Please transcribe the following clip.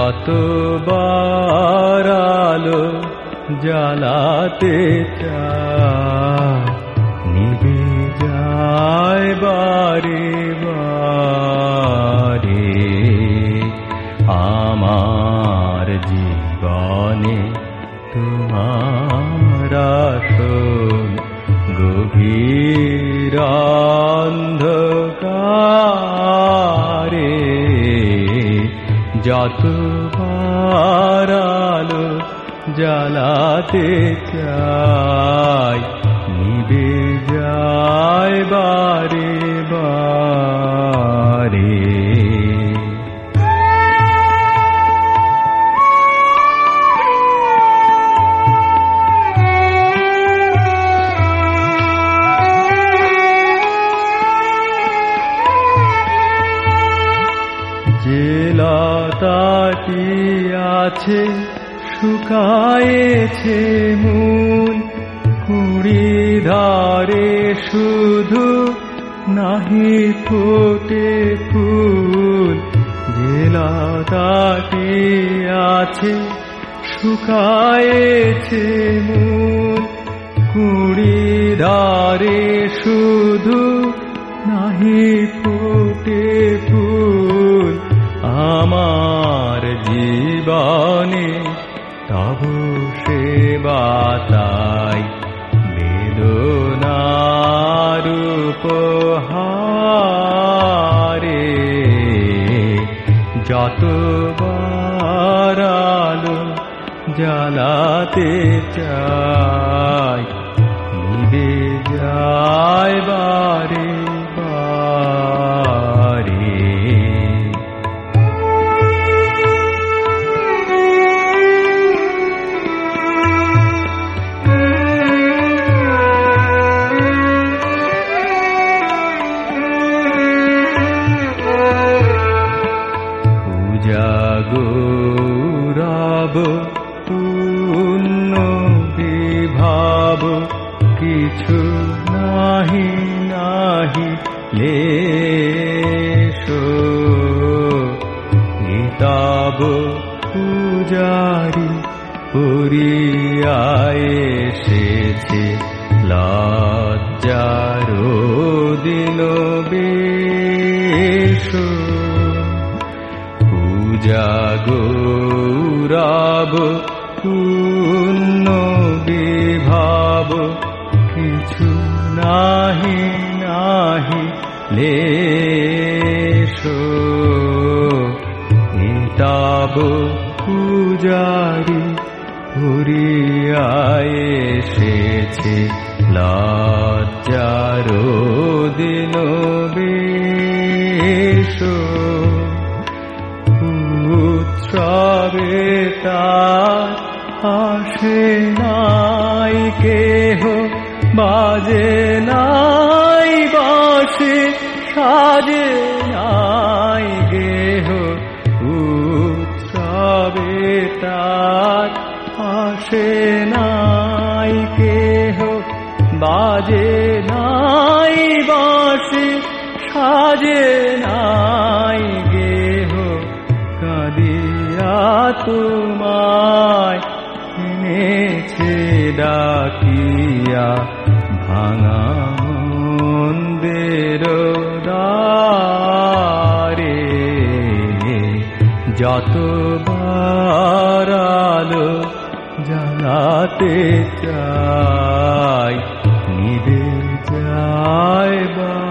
যতবার আলো জ্বালাতে চায় নিভে যায় বারে বারে। আমার জীবনে তোমার আসন গভীর অন্ধকারে। যতবার আলো জ্বালাতে চাই নিভে যায় বারে বারে। যে লতাটি আছে শুকায়েছে মূল, কুড়ি ধরে শুধু নাহি ফোটে ফুল। যে লতাটি আছে শুকায়েছে মূল, কুড়ি ধরে শুধু নাহি ফোটে ফুল। আমার জীবনে তবু সেবা তাই বেদনার উপহারে। যতবার আলো জ্বালাতে চাই নিভে যায় বারে বারে। গৌরব পূর্ণ বিভাব কিছু নাহি নাহি লেশ। গীতাব পূজারি পুরিয়া এসেছে লজ্জার দিন বেশ। পূজা গৌরব পূর্ণ বিভাব কিছু নাহি নাহি লেশ। গীতাব পূজারি পুরিয়া এসেছে লজ্জার দিন বেশ। উৎসবে তার আসে নাই কেহ, বাজে নাই বাঁশি, সাজে নাই গেহ। উৎসবে তার আসে নাই কেহ, বাজে নাই বাঁশি, সাজে নাই গেহ। কাঁদিয়া তোমায় এনেছে ডাকিয়া ভাঙা মন্দির দ্বারে। যতবার আলো জ্বালাতে চাই নিভে যায়।